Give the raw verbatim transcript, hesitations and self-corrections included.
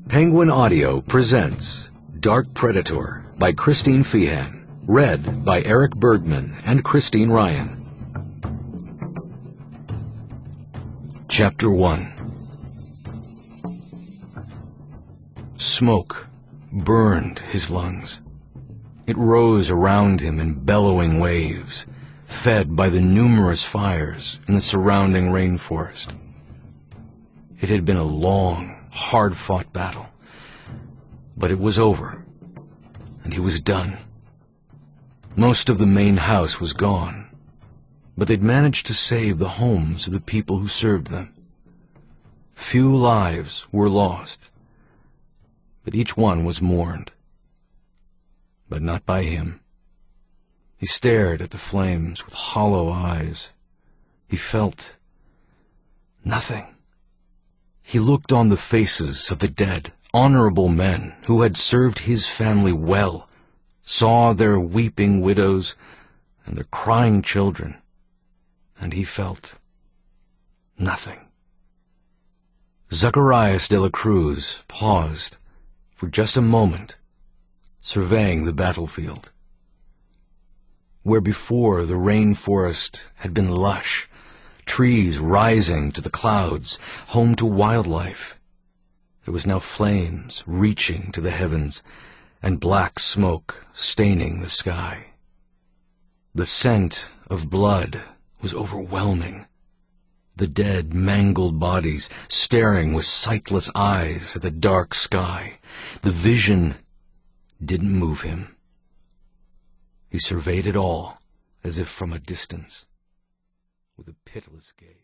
Penguin Audio presents Dark Predator by Christine Feehan, read by Eric Bergman and Christine Ryan. Chapter one. Smoke burned his lungs. It rose around him in bellowing waves, fed by the numerous fires in the surrounding rainforest. It had been a long, hard-fought battle, but it was over, and he was done. Most of the main house was gone, but they'd managed to save the homes of the people who served them. Few lives were lost, but each one was mourned. But not by him. He stared at the flames with hollow eyes. He felt nothing. He looked on the faces of the dead, honorable men who had served his family well, saw their weeping widows and their crying children, and he felt nothing. Zacharias de la Cruz paused for just a moment, surveying the battlefield. Where before the rainforest had been lush, trees rising to the clouds, home to wildlife, there was now flames reaching to the heavens and black smoke staining the sky. The scent of blood was overwhelming. The dead, mangled bodies staring with sightless eyes at the dark sky. The vision didn't move him. He surveyed it all as if from a distance, with a pitiless gaze.